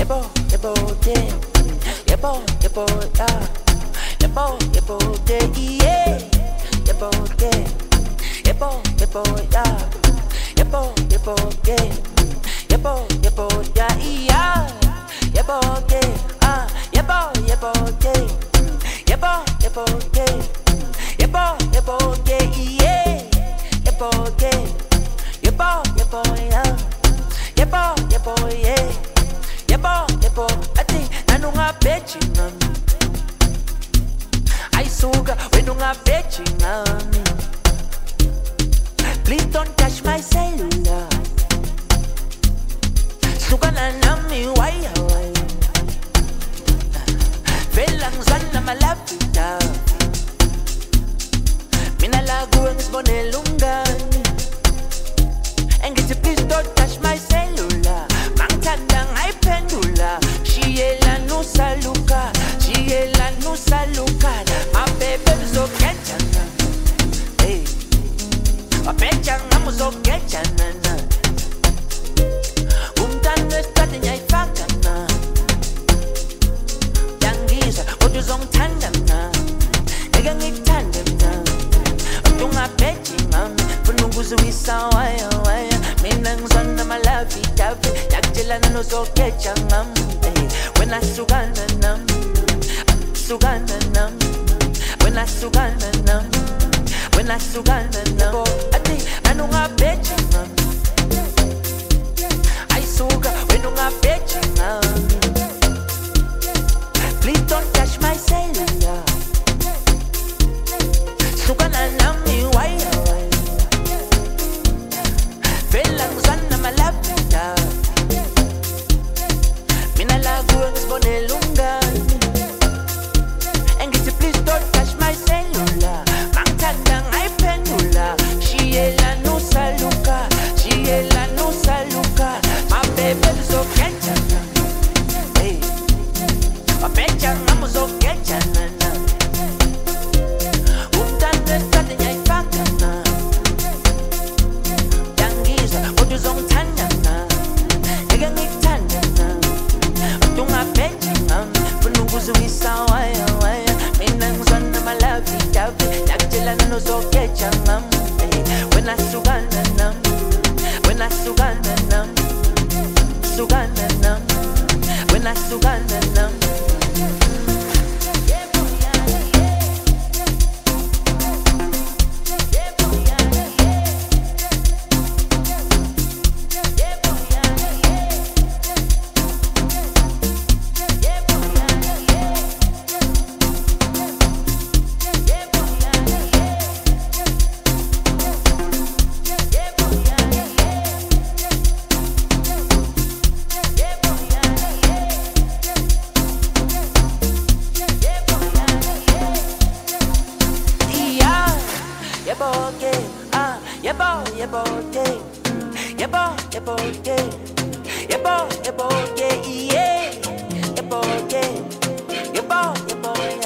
Please don't touch my cellular. Suka na nami waya. Velang sana malapita. Minalago ang bonelungan. And get you please don't touch my cellular. Mang tandang ay pendula. Shiela no saluka. Shiela no saluka. My baby so kenchana. Hey. Apechang amo so kenchana. Umtanda stati nyai fakana. Yangiza odu zong tandem na. Egang itandem na. Tunga pechi mami. Pununguzu isa waya waya. Minang zona malavi tavi. Yakjela no so kenchana. When I sugana nam. Sugana nam. When I sugana nam. When I sugana nam. Ati anu nga pechi mami. Suga, when you are bitching please don't touch my cellular. Suga na nami waya. Velang sana malapita. Minalago ang bonelungan. And get you please don't touch my cellular. Mang tandang ay pendula. Shiela no saluka. Shiela no saluka. Baby, so kenchana. Hey, apechang amo so kenchana. Umtanda stati nyai fakana. Yangiza odu zong tandana. Egang itandana. Tunga pechang pununguzu isa waya waya. Minang zona malavi tavi. Yakjela no so kenchana. When I sugana nam. When I sugana nam. Sugana nam, when I sugana nam.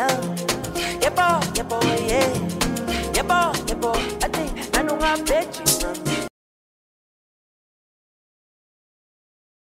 Yeah, boy, I think I know I'm bitch.